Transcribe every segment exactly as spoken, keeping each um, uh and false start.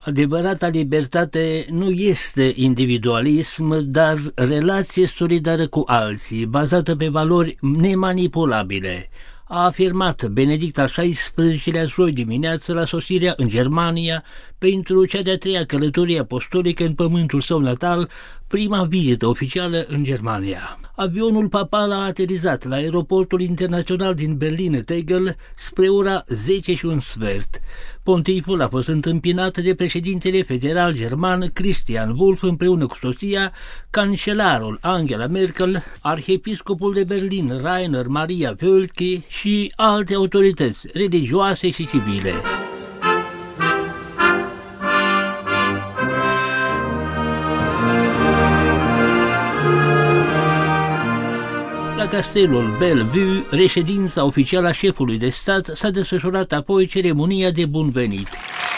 Adevărata libertate nu este individualism, dar relație solidară cu alții, bazată pe valori nemanipulabile, a afirmat Benedict al șaisprezecelea joi dimineață la sosirea în Germania pentru cea de-a treia călătorie apostolică în pământul său natal, prima vizită oficială în Germania. Avionul papal a aterizat la aeroportul internațional din Berlin-Tegel spre ora zece și un sfert. Pontiful a fost întâmpinat de președintele federal german Christian Wulff împreună cu soția, cancelarul Angela Merkel, arhiepiscopul de Berlin Rainer Maria Wölki și alte autorități religioase și civile. La castelul Bellevue, reședința oficială a șefului de stat, s-a desfășurat apoi ceremonia de bun venit.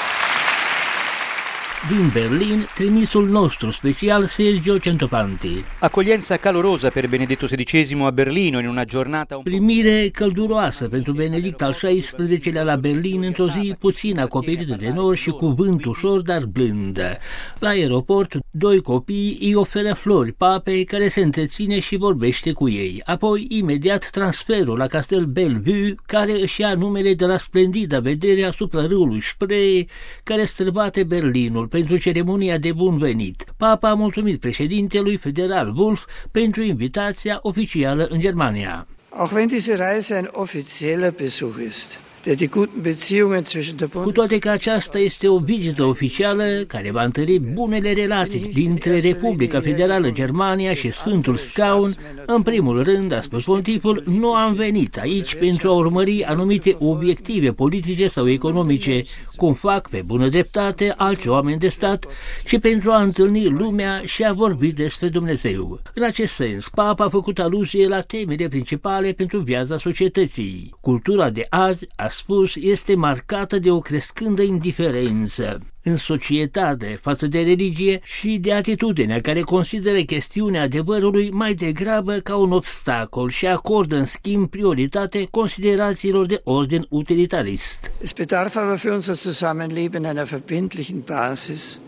Din Berlin, trimisul nostru special Sergio Centofanti. Accoglienza calorosa per Benedetto sedicesimo a Berlino in una giornata un Primire călduroasă pentru Benedict al șaisprezecelea la Berlin într-o zi puțin acoperită de nori și cu vânt ușor, dar blând. La aeroport, doi copii îi oferă flori papei, care se întreține și vorbește cu ei. Apoi, imediat, transferul la castel Bellevue, care își ia numele de la splendida vedere asupra râului Spree, care străbate Berlinul pentru ceremonia de bun venit. Papa a mulțumit președintelui federal Wulff pentru invitația oficială în Germania. Auch wenn diese Reise ein offizieller Besuch ist, der die guten Beziehungen zwischen der Cu toate că aceasta este o vizită oficială care va întări bunele relații dintre Republica Federală Germania și Sfântul Scaun, în primul rând, a spus pontiful, nu am venit aici pentru a urmări anumite obiective politice sau economice, cum fac pe bună dreptate alți oameni de stat, ci pentru a întâlni lumea și a vorbi despre Dumnezeu. În acest sens, Papa a făcut aluzie la temele principale pentru viața societății. Cultura de azi, a spus, este marcată de o crescândă indiferență în societate față de religie și de atitudinea care consideră chestiunea adevărului mai degrabă ca un obstacol și acordă în schimb prioritate considerațiilor de ordin utilitarist. Es bedarf aber für unser Zusammenleben einer verbindlichen Basis.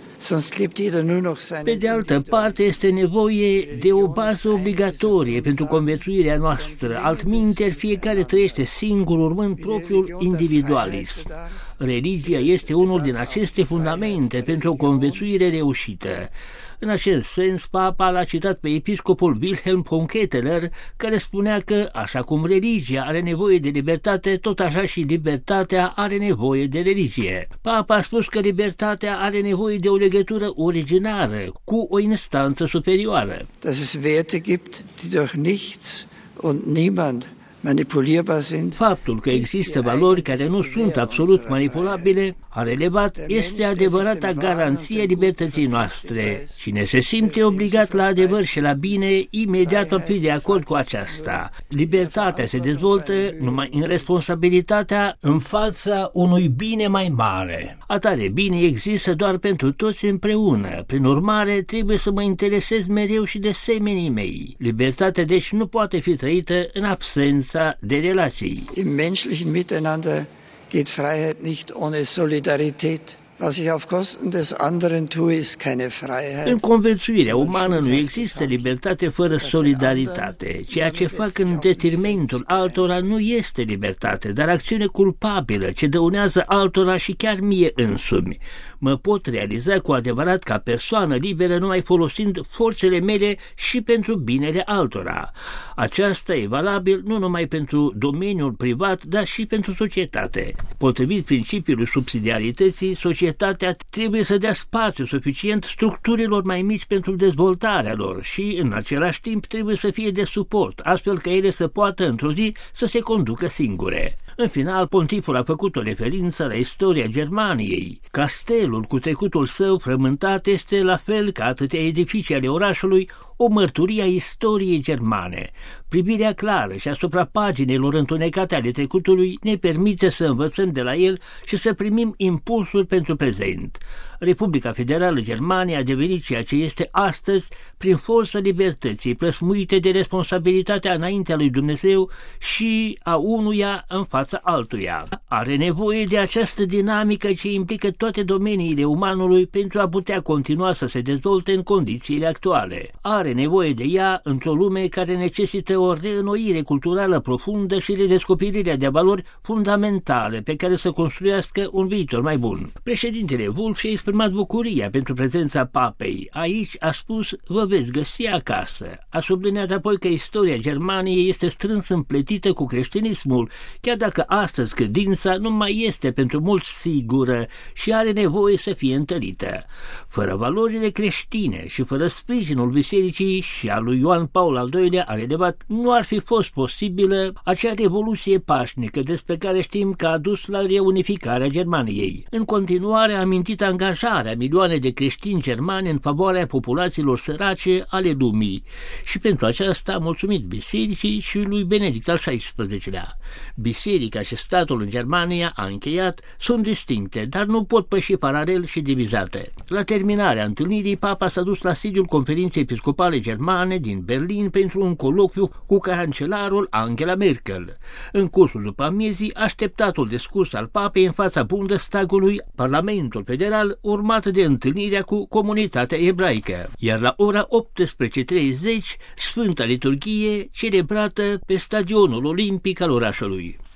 Pe de altă parte, este nevoie de o bază obligatorie pentru conviețuirea noastră, altminteri fiecare trăiește singur urmând propriul individualism. Religia este unul din aceste fundamente pentru o conviețuire reușită. În acest sens, Papa l-a citat pe episcopul Wilhelm von Ketteler, care spunea că, așa cum religia are nevoie de libertate, tot așa și libertatea are nevoie de religie. Papa a spus că libertatea are nevoie de o legătură originară cu o instanță superioară. Dass es Werte gibt, die durch nichts und niemand manipulierbar sind. Faptul că există valori care nu sunt absolut manipulabile, a relevat, este adevărata garanție libertății noastre. Cine se simte obligat la adevăr și la bine, imediat ar fi de acord cu aceasta. Libertatea se dezvoltă numai în responsabilitatea în fața unui bine mai mare. Atare bine există doar pentru toți împreună. Prin urmare, trebuie să mă interesez mereu și de semenii mei. Libertatea deci nu poate fi trăită în absența de relații. Im menschlichen Miteinander geht Freiheit nicht ohne Solidarität. Was ich auf Kosten des anderen tue, ist keine Freiheit. În conviețuirea umană nu există libertate fără solidaritate. Ceea ce fac în detrimentul altora nu este libertate, dar acțiune culpabilă ce dăunează altora și chiar mie însumi. Mă pot realiza cu adevărat ca persoană liberă numai folosind forțele mele și pentru binele altora. Aceasta e valabil nu numai pentru domeniul privat, dar și pentru societate. Potrivit principiului subsidiarității, societatea trebuie să dea spațiu suficient structurilor mai mici pentru dezvoltarea lor și, în același timp, trebuie să fie de suport, astfel că ele să poată, într-o zi, să se conducă singure. În final, pontiful a făcut o referință la istoria Germaniei. Castelul cu trecutul său frământat este, la fel ca atâtea edificii ale orașului, o mărturie a istoriei germane. Privirea clară și asupra paginilor întunecate ale trecutului ne permite să învățăm de la el și să primim impulsuri pentru prezent. Republica Federală Germania a devenit ceea ce este astăzi prin forța libertății, plăsmuite de responsabilitatea înaintea lui Dumnezeu și a unuia în fața altuia. Are nevoie de această dinamică ce implică toate domeniile umanului pentru a putea continua să se dezvolte în condițiile actuale. Are nevoie de ea într-o lume care necesită o reînnoire culturală profundă și redescoperirea de valori fundamentale pe care să construiască un viitor mai bun. Președintele Wolf și-a exprimat bucuria pentru prezența papei. Aici a spus: vă veți găsi acasă. A subliniat apoi că istoria Germaniei este strâns împletită cu creștinismul, chiar dacă astăzi credința nu mai este pentru mulți sigură și are nevoie să fie întărită. Fără valorile creștine și fără sprijinul bisericii și al lui Ioan Paul al doilea, a relevat, nu ar fi fost posibilă acea revoluție pașnică despre care știm că a dus la reunificarea Germaniei. În continuare a amintit angajarea milioane de creștini germani în favoarea populațiilor sărace ale lumii și pentru aceasta a mulțumit bisericii și lui Benedict al șaisprezecelea. Biserica și statul în Germania, a încheiat, sunt distincte, dar nu pot păși paralel și divizate. La terminarea întâlnirii, papa s-a dus la sediul Conferinței Episcopale Germane din Berlin pentru un colocviu cu cancelarul Angela Merkel. În cursul după amiezii, așteptatul discurs al papei în fața Bundestagului, Parlamentul Federal, urmat de întâlnirea cu comunitatea ebraică, iar la ora optsprezece treizeci, Sfânta Liturghie celebrată pe stadionul olimpic al orașului.